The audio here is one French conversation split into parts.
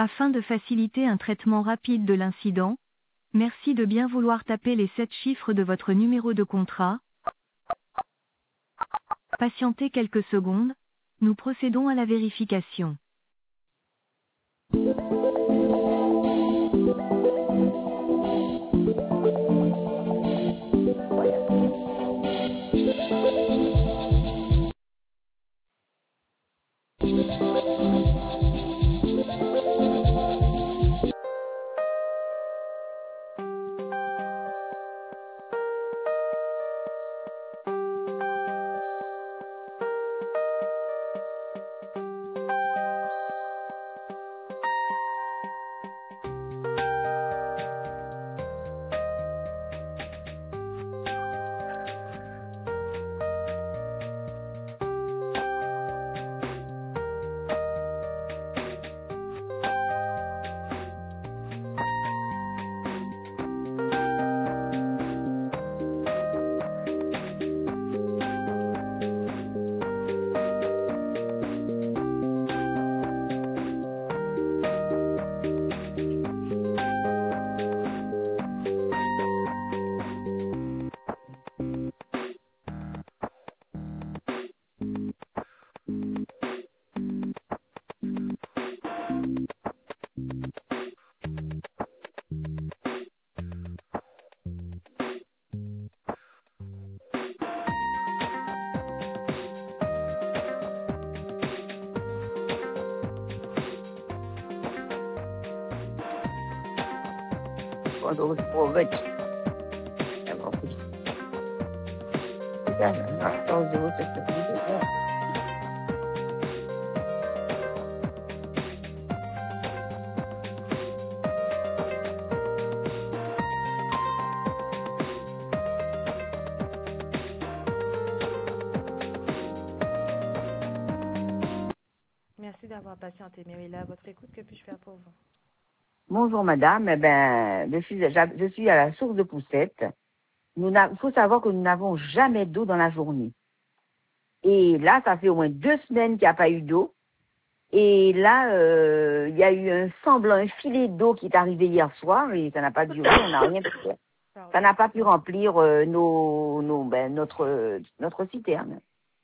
Afin de faciliter un traitement rapide de l'incident, merci de bien vouloir taper les 7 chiffres de votre numéro de contrat. Patientez quelques secondes, nous procédons à la vérification. Quando os povos é bom. Os outros, Merci d'avoir patienté, Mérila. Votre écoute, que puis-je faire pour vous? Bonjour madame, eh ben, je suis à la source de Poussette. Il faut savoir que nous n'avons jamais d'eau dans la journée. Et là, ça fait au moins 2 semaines qu'il n'y a pas eu d'eau. Et là, il y a eu un filet d'eau qui est arrivé hier soir et ça n'a pas duré, on n'a rien pu faire. Ça n'a pas pu remplir notre citerne.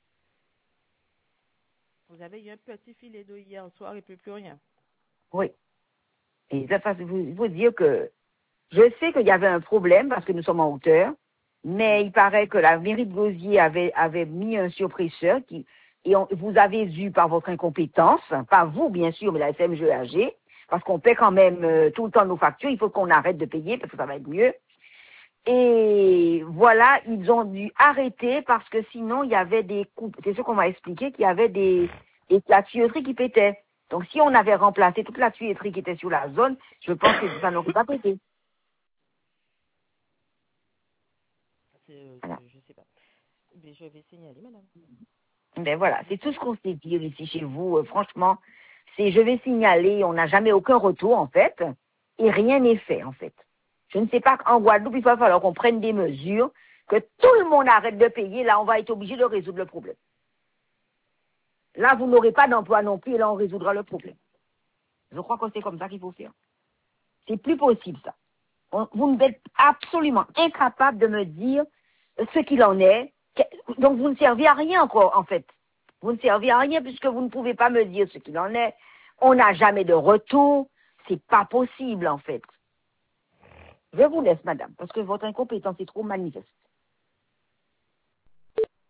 Vous avez eu un petit filet d'eau hier soir et plus rien. Oui. Et ça, il faut dire que je sais qu'il y avait un problème parce que nous sommes en hauteur, mais il paraît que la mairie de Gosier avait mis un surpresseur vous avez eu par votre incompétence, pas vous bien sûr, mais la FMGAG, parce qu'on paie quand même tout le temps nos factures, il faut qu'on arrête de payer parce que ça va être mieux. Et voilà, ils ont dû arrêter parce que sinon il y avait des coupes. C'est ce qu'on m'a expliqué, qu'il y avait la tuyauterie qui pétait. Donc si on avait remplacé toute la tuyauterie qui était sur la zone, je pense que ça n'aurait pas pété. Voilà. Je sais pas. Mais je vais signaler, madame. Ben voilà, c'est tout ce qu'on sait dire ici chez vous. Franchement, je vais signaler, on n'a jamais aucun retour en fait, et rien n'est fait en fait. Je ne sais pas qu'en Guadeloupe, il va falloir qu'on prenne des mesures, que tout le monde arrête de payer, là on va être obligé de résoudre le problème. Là, vous n'aurez pas d'emploi non plus, et là on résoudra le problème. Je crois que c'est comme ça qu'il faut faire. C'est plus possible ça. Vous êtes absolument incapable de me dire ce qu'il en est. Donc vous ne servez à rien encore, en fait. Vous ne servez à rien puisque vous ne pouvez pas me dire ce qu'il en est. On n'a jamais de retour. C'est pas possible, en fait. Je vous laisse, madame, parce que votre incompétence est trop manifeste.